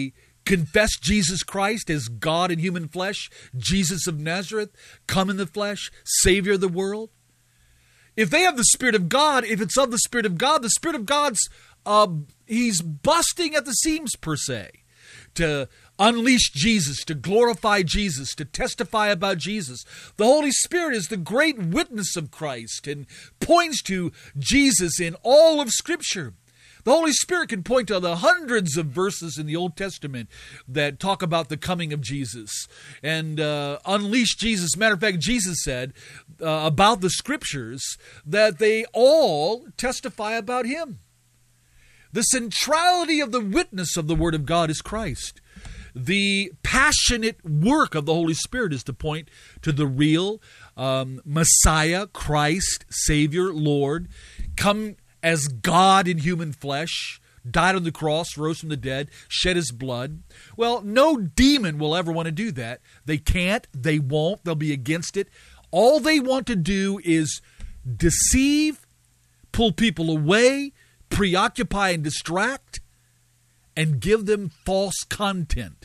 confess Jesus Christ as God in human flesh, Jesus of Nazareth, come in the flesh, Savior of the world. If they have the Spirit of God, if it's of the Spirit of God, the Spirit of God's, he's busting at the seams per se, to unleash Jesus, to glorify Jesus, to testify about Jesus. The Holy Spirit is the great witness of Christ and points to Jesus in all of Scripture. The Holy Spirit can point to the hundreds of verses in the Old Testament that talk about the coming of Jesus and unleash Jesus. Matter of fact, Jesus said about the Scriptures that they all testify about Him. The centrality of the witness of the Word of God is Christ. The passionate work of the Holy Spirit is to point to the real Messiah, Christ, Savior, Lord, come as God in human flesh, died on the cross, rose from the dead, shed His blood. Well, no demon will ever want to do that. They can't, they won't, they'll be against it. All they want to do is deceive, pull people away, preoccupy and distract, and give them false content.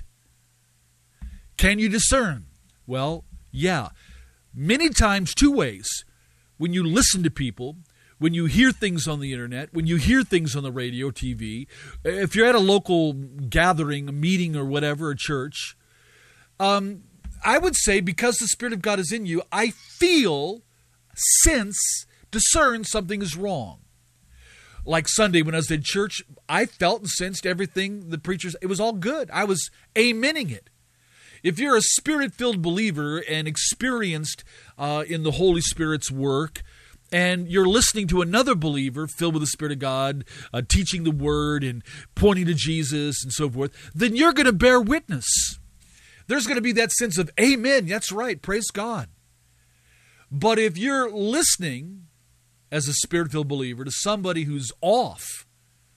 Can you discern? Well, yeah. Many times, two ways. When you listen to people, when you hear things on the internet, when you hear things on the radio, TV, if you're at a local gathering, a meeting or whatever, a church, I would say because the Spirit of God is in you, I feel, sense, discern something is wrong. Like Sunday when I was in church, I felt and sensed everything the preachers, it was all good. I was amening it. If you're a Spirit-filled believer and experienced in the Holy Spirit's work, and you're listening to another believer filled with the Spirit of God, teaching the Word and pointing to Jesus and so forth, then you're going to bear witness. There's going to be that sense of, amen, that's right, praise God. But if you're listening as a Spirit-filled believer to somebody who's off,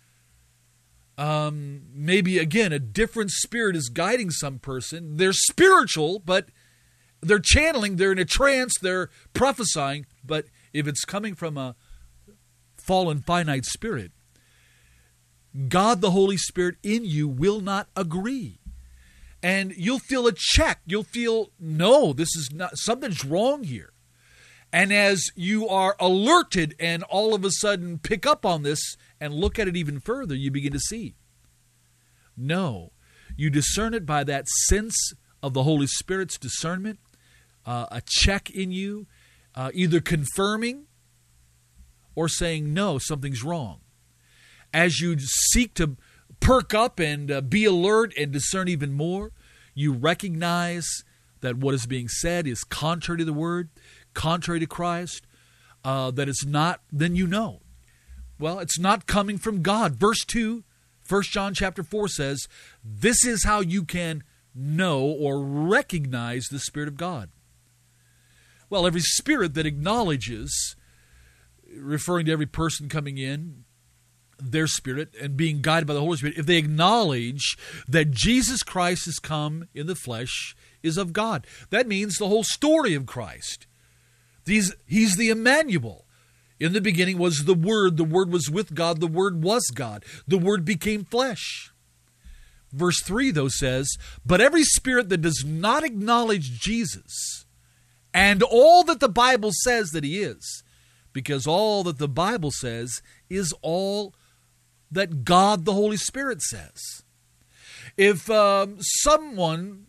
maybe, again, a different spirit is guiding some person. They're spiritual, but they're channeling, they're in a trance, they're prophesying, but if it's coming from a fallen, finite spirit, God, the Holy Spirit in you will not agree. And you'll feel a check. You'll feel, no, this is not, something's wrong here. And as you are alerted and all of a sudden pick up on this and look at it even further, you begin to see. No, you discern it by that sense of the Holy Spirit's discernment, a check in you, either confirming or saying, no, something's wrong. As you seek to perk up and be alert and discern even more, you recognize that what is being said is contrary to the Word, contrary to Christ, that it's not, then you know. Well, it's not coming from God. Verse 2, 1 John chapter 4 says, this is how you can know or recognize the Spirit of God. Well, every spirit that acknowledges, referring to every person coming in, their spirit and being guided by the Holy Spirit, if they acknowledge that Jesus Christ has come in the flesh, is of God. That means the whole story of Christ. He's the Emmanuel. In the beginning was the Word was with God, the Word was God. The Word became flesh. Verse 3, though, says, but every spirit that does not acknowledge Jesus and all that the Bible says that He is, because all that the Bible says is all that God, the Holy Spirit, says. If someone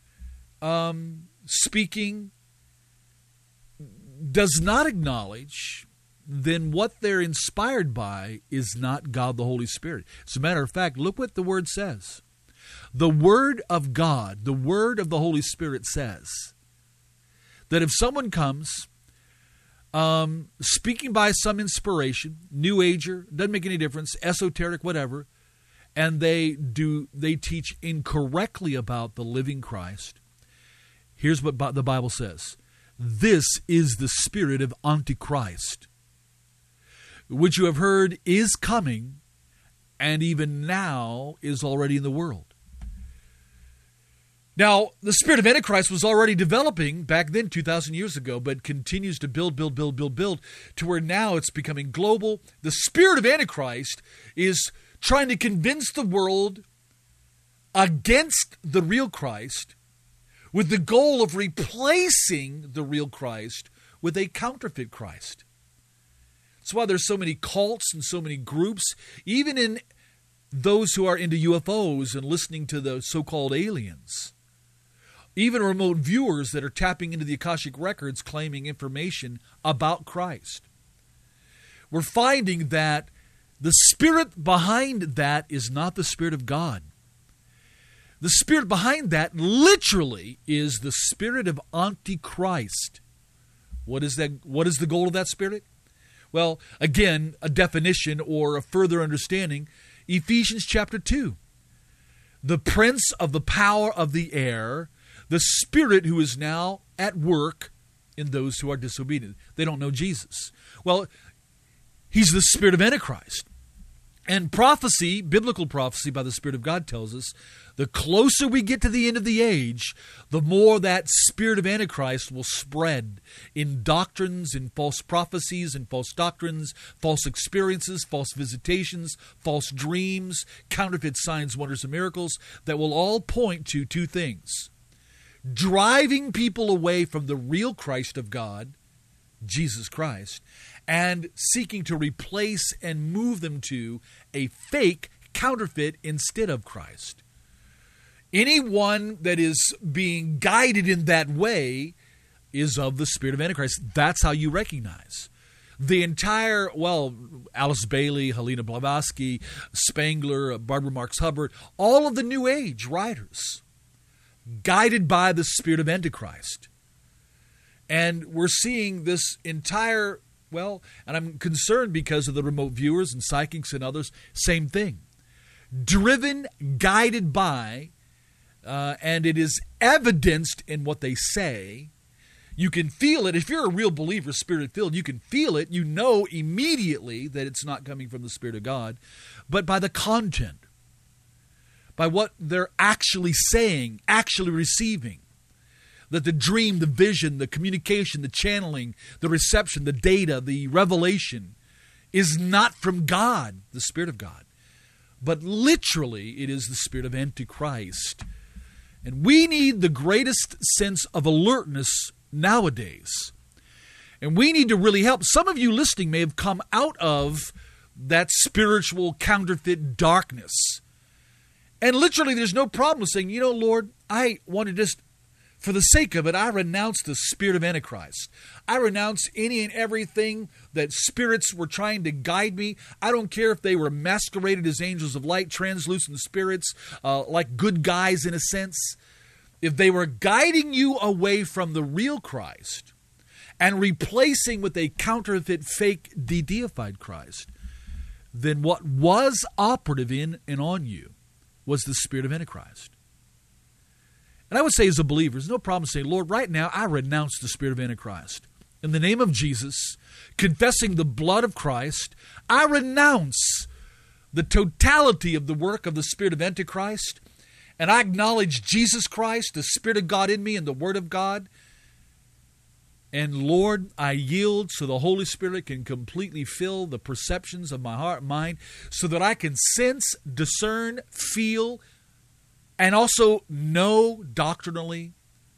speaking does not acknowledge, then what they're inspired by is not God the Holy Spirit. As a matter of fact, look what the Word says. The Word of God, the Word of the Holy Spirit says that if someone comes speaking by some inspiration, New Ager, doesn't make any difference, esoteric, whatever, and they teach incorrectly about the living Christ, here's what the Bible says. This is the spirit of Antichrist, which you have heard is coming, and even now is already in the world. Now, the spirit of Antichrist was already developing back then, 2,000 years ago, but continues to build to where now it's becoming global. The spirit of Antichrist is trying to convince the world against the real Christ with the goal of replacing the real Christ with a counterfeit Christ. That's why there's so many cults and so many groups, even in those who are into UFOs and listening to the so-called aliens. Even remote viewers that are tapping into the Akashic Records claiming information about Christ. We're finding that the spirit behind that is not the Spirit of God. The spirit behind that literally is the spirit of Antichrist. What is that? What is the goal of that spirit? Well, again, a definition or a further understanding, Ephesians chapter 2. The prince of the power of the air, the spirit who is now at work in those who are disobedient. They don't know Jesus. Well, he's the spirit of Antichrist. And prophecy, biblical prophecy by the Spirit of God tells us, the closer we get to the end of the age, the more that spirit of Antichrist will spread in doctrines, in false prophecies, in false doctrines, false experiences, false visitations, false dreams, counterfeit signs, wonders, and miracles that will all point to two things. Driving people away from the real Christ of God, Jesus Christ, and seeking to replace and move them to a fake counterfeit instead of Christ. Anyone that is being guided in that way is of the spirit of Antichrist. That's how you recognize. The entire, Alice Bailey, Helena Blavatsky, Spangler, Barbara Marx Hubbard, all of the New Age writers, guided by the spirit of Antichrist. And we're seeing this entire, and I'm concerned because of the remote viewers and psychics and others, same thing. Driven, guided by, and it is evidenced in what they say. You can feel it. If you're a real believer, spirit-filled, you can feel it. You know immediately that it's not coming from the Spirit of God, but by the content, by what they're actually saying, actually receiving. That the dream, the vision, the communication, the channeling, the reception, the data, the revelation is not from God, the Spirit of God. But literally, it is the spirit of Antichrist. And we need the greatest sense of alertness nowadays. And we need to really help. Some of you listening may have come out of that spiritual counterfeit darkness. And literally, there's no problem saying, Lord, I want to just, for the sake of it, I renounce the spirit of Antichrist. I renounce any and everything that spirits were trying to guide me. I don't care if they were masqueraded as angels of light, translucent spirits, like good guys in a sense. If they were guiding you away from the real Christ and replacing with a counterfeit, fake, de-deified Christ, then what was operative in and on you was the spirit of Antichrist. And I would say as a believer, there's no problem saying, Lord, right now I renounce the spirit of Antichrist. In the name of Jesus, confessing the blood of Christ, I renounce the totality of the work of the spirit of Antichrist, and I acknowledge Jesus Christ, the Spirit of God in me, and the Word of God. And Lord, I yield so the Holy Spirit can completely fill the perceptions of my heart and mind so that I can sense, discern, feel, and also know doctrinally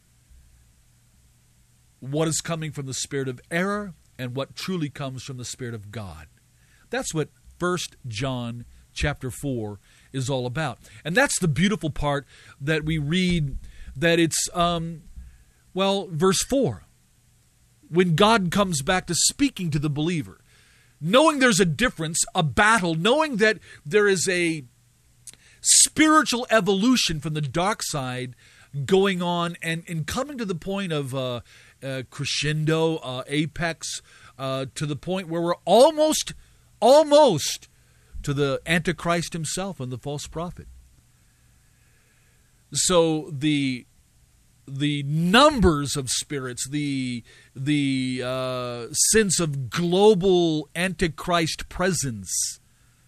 what is coming from the spirit of error and what truly comes from the Spirit of God. That's what 1 John chapter 4 is all about. And that's the beautiful part that we read, that it's, verse 4. When God comes back to speaking to the believer, knowing there's a difference, a battle, knowing that there is a spiritual evolution from the dark side going on and coming to the point of crescendo, apex, to the point where we're almost to the Antichrist himself and the false prophet. So the numbers of spirits, the sense of global Antichrist presence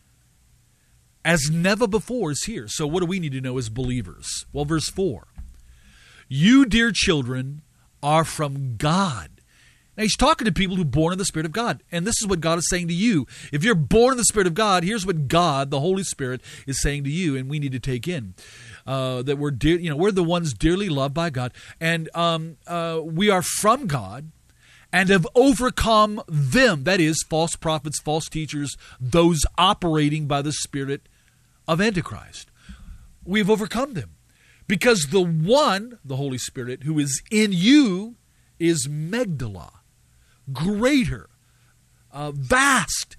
as never before is here. So what do we need to know as believers? Well, verse 4. You, dear children, are from God. And he's talking to people who are born in the Spirit of God. And this is what God is saying to you. If you're born in the Spirit of God, here's what God, the Holy Spirit, is saying to you, and we need to take in. That we're we're the ones dearly loved by God, and we are from God, and have overcome them. That is, false prophets, false teachers, those operating by the spirit of Antichrist. We have overcome them because the one, the Holy Spirit, who is in you is Megdala, greater, vast,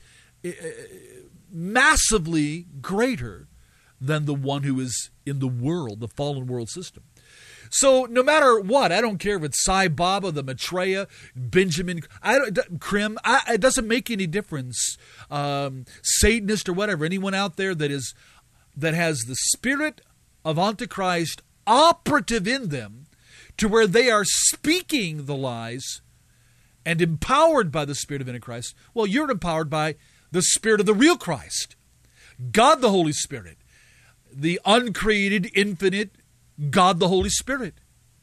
massively greater than the one who is in the world, the fallen world system. So no matter what, I don't care if it's Sai Baba, the Maitreya, Benjamin, Krim, it doesn't make any difference. Satanist or whatever, anyone out there that has the spirit of Antichrist operative in them to where they are speaking the lies and empowered by the spirit of Antichrist, well, you're empowered by the spirit of the real Christ, God the Holy Spirit, the uncreated, infinite God the Holy Spirit.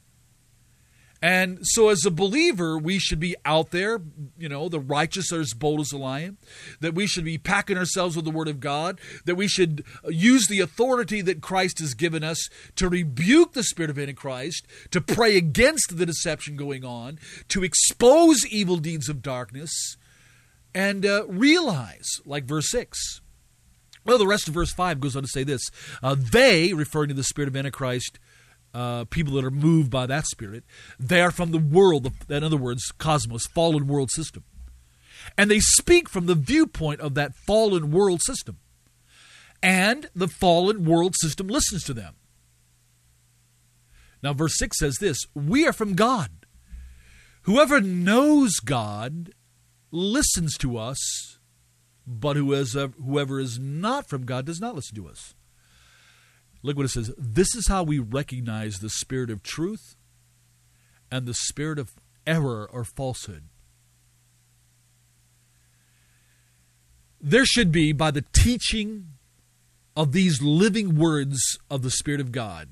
And so as a believer, we should be out there, the righteous are as bold as a lion, that we should be packing ourselves with the Word of God, that we should use the authority that Christ has given us to rebuke the spirit of Antichrist, to pray against the deception going on, to expose evil deeds of darkness, and realize, like verse 6, well, the rest of verse 5 goes on to say this. They, referring to the spirit of Antichrist, people that are moved by that spirit, they are from the world, in other words, cosmos, fallen world system. And they speak from the viewpoint of that fallen world system. And the fallen world system listens to them. Now, verse 6 says this, we are from God. Whoever knows God listens to us, but whoever is not from God does not listen to us. Look what it says. This is how we recognize the spirit of truth and the spirit of error or falsehood. There should be, by the teaching of these living words of the Spirit of God,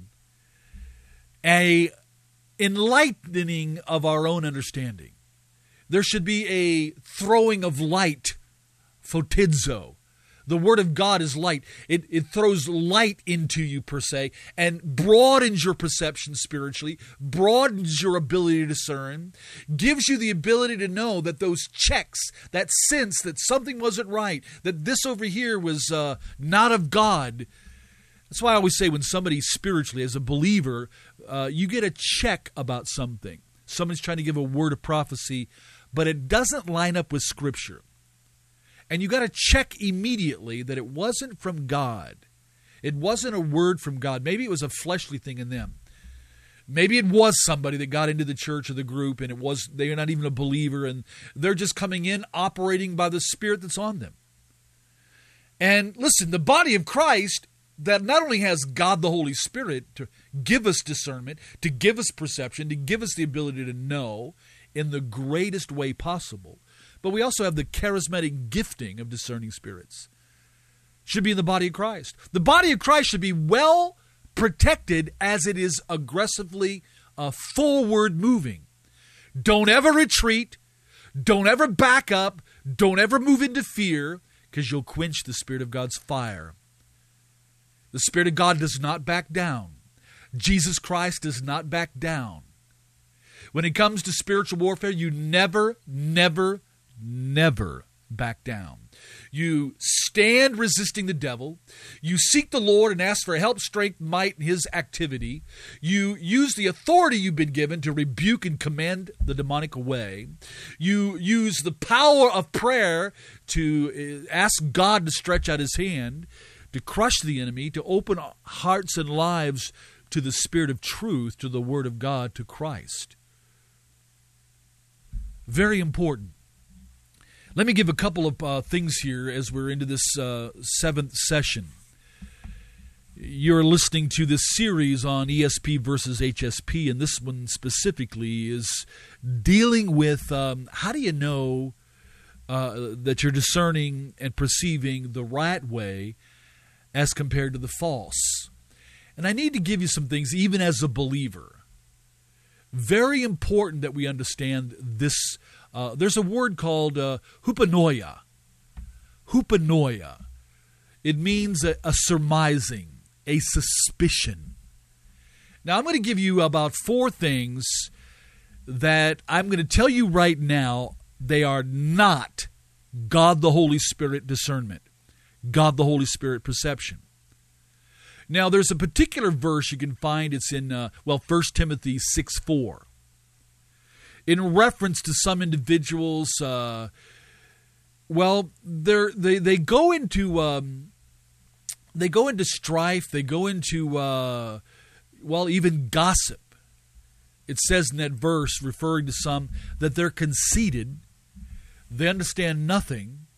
a enlightening of our own understanding. There should be a throwing of light, photidzo. The Word of God is light. It throws light into you, per se, and broadens your perception spiritually, broadens your ability to discern, gives you the ability to know that those checks, that sense that something wasn't right, that this over here was not of God. That's why I always say when somebody spiritually, as a believer, you get a check about something. Someone's trying to give a word of prophecy, but it doesn't line up with Scripture. And you got to check immediately that it wasn't from God. It wasn't a word from God. Maybe it was a fleshly thing in them. Maybe it was somebody that got into the church or the group and they're not even a believer and they're just coming in operating by the Spirit that's on them. And listen, the body of Christ that not only has God the Holy Spirit to give us discernment, to give us perception, to give us the ability to know in the greatest way possible, but we also have the charismatic gifting of discerning spirits. Should be in the body of Christ. The body of Christ should be well protected as it is aggressively forward moving. Don't ever retreat. Don't ever back up. Don't ever move into fear, because you'll quench the Spirit of God's fire. The Spirit of God does not back down. Jesus Christ does not back down. When it comes to spiritual warfare, you never back down. You stand resisting the devil. You seek the Lord and ask for help, strength, might, and His activity. You use the authority you've been given to rebuke and command the demonic away. You use the power of prayer to ask God to stretch out His hand, to crush the enemy, to open hearts and lives to the Spirit of truth, to the Word of God, to Christ. Very important. Let me give a couple of things here as we're into this seventh session. You're listening to this series on ESP versus HSP, and this one specifically is dealing with how do you know that you're discerning and perceiving the right way as compared to the false. And I need to give you some things, even as a believer. Very important that we understand this There's a word called hupanoia. Hupanoia. It means a surmising, a suspicion. Now, I'm going to give you about 4 things that I'm going to tell you right now. They are not God the Holy Spirit discernment, God the Holy Spirit perception. Now, there's a particular verse you can find. It's in, 1 Timothy 6:4. In reference to some individuals, they go into strife. They go into even gossip. It says in that verse, referring to some, that they're conceited. They understand nothing.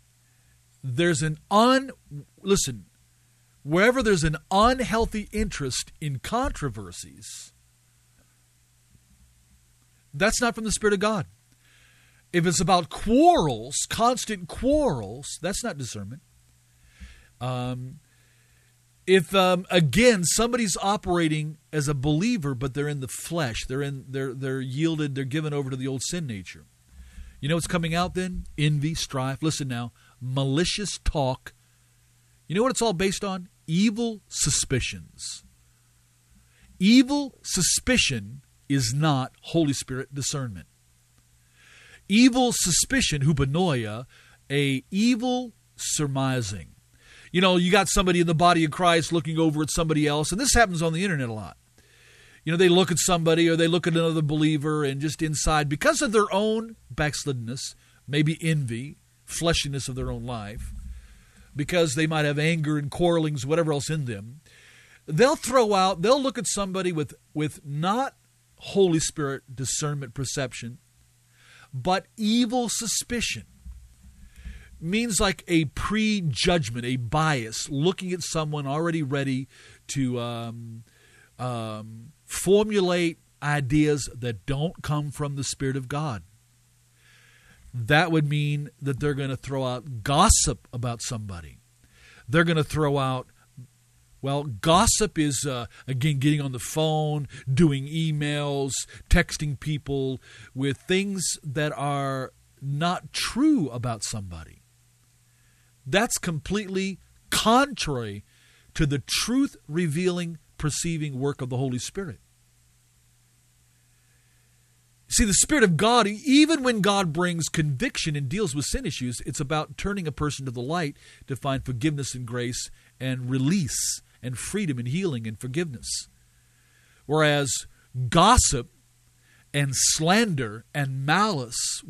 Wherever there's an unhealthy interest in controversies, that's not from the Spirit of God. If it's about quarrels, constant quarrels, that's not discernment. If somebody's operating as a believer, but they're in the flesh, they're yielded, they're given over to the old sin nature. You know what's coming out then? Envy, strife. Listen now, malicious talk. You know what it's all based on? Evil suspicions. Evil suspicion is not Holy Spirit discernment. Evil suspicion, hupanoia, a evil surmising. You know, you got somebody in the body of Christ looking over at somebody else, and this happens on the internet a lot. You know, they look at somebody or they look at another believer, and just inside, because of their own backsliddenness, maybe envy, fleshiness of their own life, because they might have anger and quarrelings, whatever else in them, they'll look at somebody with not Holy Spirit discernment perception, but evil suspicion. Means like a prejudgment, a bias, looking at someone already ready to formulate ideas that don't come from the Spirit of God. That would mean that they're going to throw out gossip about somebody. They're going to throw out, gossip is, again, getting on the phone, doing emails, texting people with things that are not true about somebody. That's completely contrary to the truth-revealing, perceiving work of the Holy Spirit. See, the Spirit of God, even when God brings conviction and deals with sin issues, it's about turning a person to the light to find forgiveness and grace and release and freedom and healing and forgiveness. Whereas gossip and slander and malice,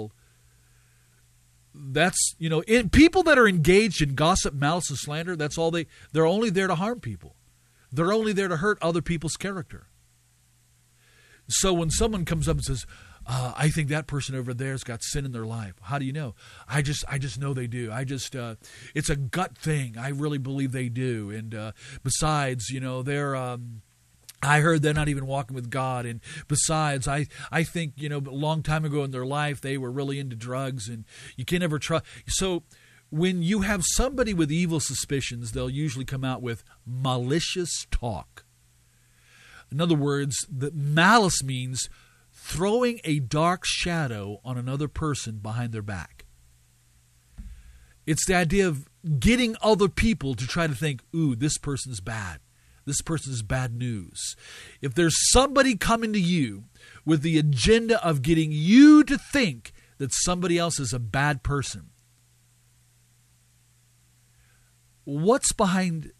that's, in people that are engaged in gossip, malice, and slander, they're only there to harm people. They're only there to hurt other people's character. So when someone comes up and says, I think that person over there's got sin in their life. How do you know? I just know they do. It's a gut thing. I really believe they do. And besides, I heard they're not even walking with God. And besides, I think, a long time ago in their life, they were really into drugs, and you can't ever trust. So when you have somebody with evil suspicions, they'll usually come out with malicious talk. In other words, the malice means throwing a dark shadow on another person behind their back. It's the idea of getting other people to try to think, ooh, this person's bad. This person is bad news. If there's somebody coming to you with the agenda of getting you to think that somebody else is a bad person, what's behind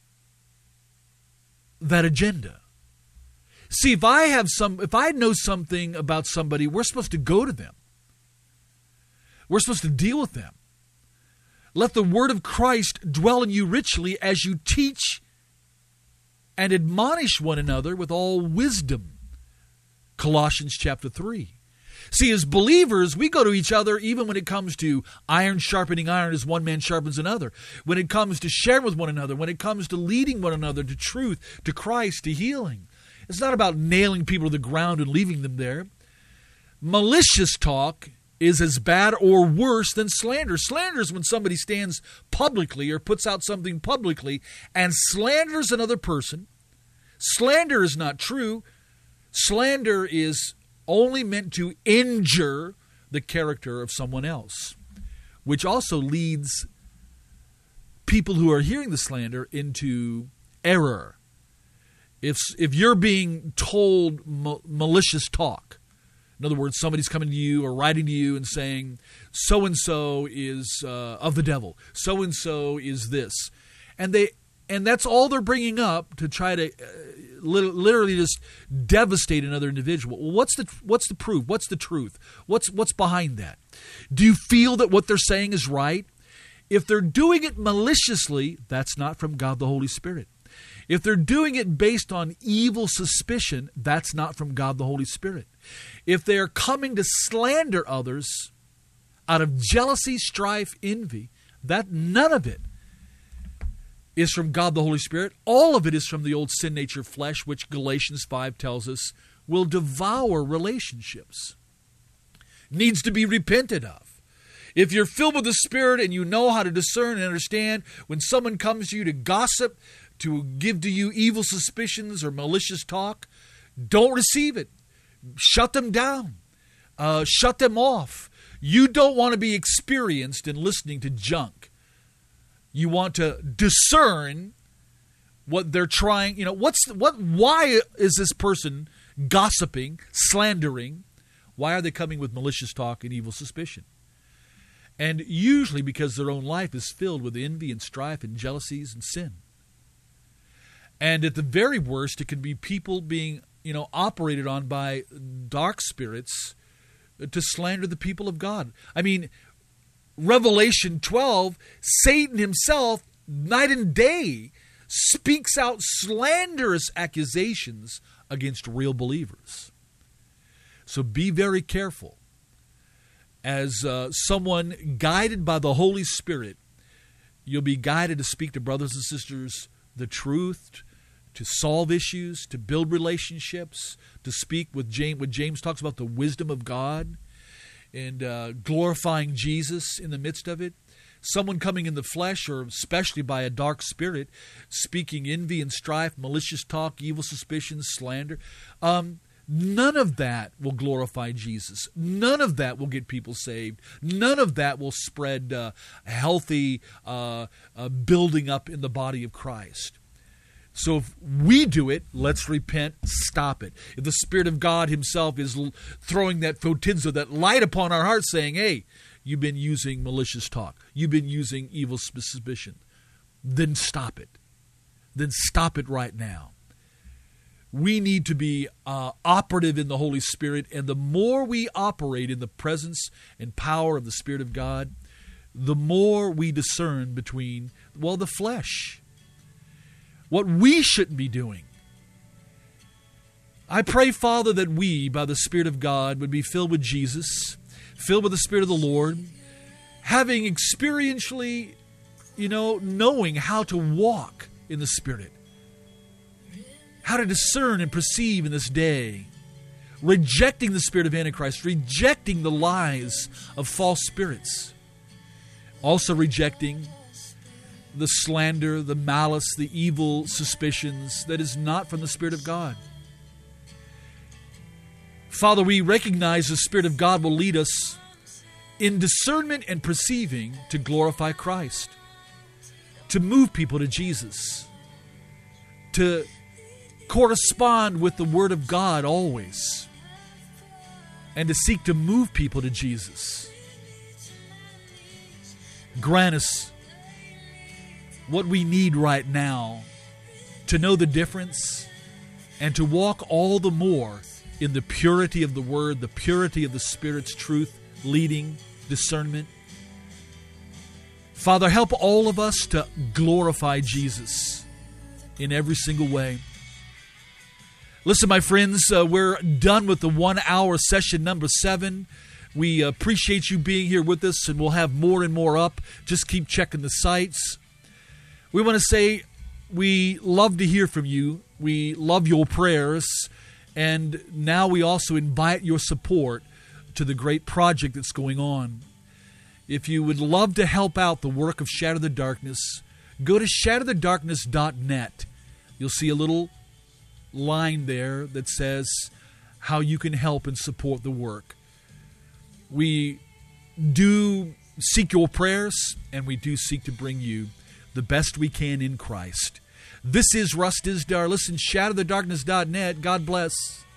that agenda? See, if I know something about somebody, we're supposed to go to them. We're supposed to deal with them. Let the word of Christ dwell in you richly as you teach and admonish one another with all wisdom. Colossians chapter 3. See, as believers, we go to each other even when it comes to iron sharpening iron as one man sharpens another. When it comes to sharing with one another. When it comes to leading one another to truth, to Christ, to healing. It's not about nailing people to the ground and leaving them there. Malicious talk is as bad or worse than slander. Slander is when somebody stands publicly or puts out something publicly and slanders another person. Slander is not true. Slander is only meant to injure, the character of someone else, which also leads people who are hearing the slander into error. If you're being told malicious talk, in other words, somebody's coming to you or writing to you and saying, so-and-so is of the devil, so-and-so is this, and that's all they're bringing up to try to literally just devastate another individual. Well, what's the proof? What's the truth? What's behind that? Do you feel that what they're saying is right? If they're doing it maliciously, that's not from God the Holy Spirit. If they're doing it based on evil suspicion, that's not from God the Holy Spirit. If they're coming to slander others out of jealousy, strife, envy, that none of it is from God the Holy Spirit. All of it is from the old sin nature flesh, which Galatians 5 tells us will devour relationships. Needs to be repented of. If you're filled with the Spirit and you know how to discern and understand when someone comes to you to gossip, to give to you evil suspicions or malicious talk, don't receive it. Shut them down. Shut them off. You don't want to be experienced in listening to junk. You want to discern what they're trying, why is this person gossiping, slandering? Why are they coming with malicious talk and evil suspicion? And usually because their own life is filled with envy and strife and jealousies and sin. And at the very worst, it can be people being, operated on by dark spirits to slander the people of God. I mean, Revelation 12, Satan himself, night and day, speaks out slanderous accusations against real believers. So be very careful. As someone guided by the Holy Spirit, you'll be guided to speak to brothers and sisters the truth, to solve issues, to build relationships, to speak with James. When James talks about the wisdom of God and glorifying Jesus in the midst of it. Someone coming in the flesh, or especially by a dark spirit, speaking envy and strife, malicious talk, evil suspicions, slander. None of that will glorify Jesus. None of that will get people saved. None of that will spread healthy building up in the body of Christ. So if we do it, let's repent, stop it. If the Spirit of God himself is throwing that photizo, that light upon our hearts, saying, hey, you've been using malicious talk, you've been using evil suspicion, then stop it. Then stop it right now. We need to be operative in the Holy Spirit, and the more we operate in the presence and power of the Spirit of God, the more we discern between, the flesh, what we shouldn't be doing. I pray, Father, that we, by the Spirit of God, would be filled with Jesus, filled with the Spirit of the Lord, having experientially, knowing how to walk in the Spirit, how to discern and perceive in this day, rejecting the spirit of Antichrist, rejecting the lies of false spirits, also rejecting the slander, the malice, the evil suspicions that is not from the Spirit of God. Father, we recognize the Spirit of God will lead us in discernment and perceiving to glorify Christ, to move people to Jesus, to correspond with the Word of God always, and to seek to move people to Jesus. Grant us what we need right now to know the difference and to walk all the more in the purity of the Word, the purity of the Spirit's truth, leading, discernment. Father, help all of us to glorify Jesus in every single way. Listen, my friends, we're done with the 1 hour session number 7. We appreciate you being here with us, and we'll have more and more up. Just keep checking the sites. We want to say we love to hear from you. We love your prayers. And now we also invite your support to the great project that's going on. If you would love to help out the work of Shatter the Darkness, go to shatterthedarkness.net. You'll see a little line there that says how you can help and support the work. We do seek your prayers, and we do seek to bring you the best we can in Christ. This is Russ Dizdar. Listen, shatterthedarkness.net. God bless.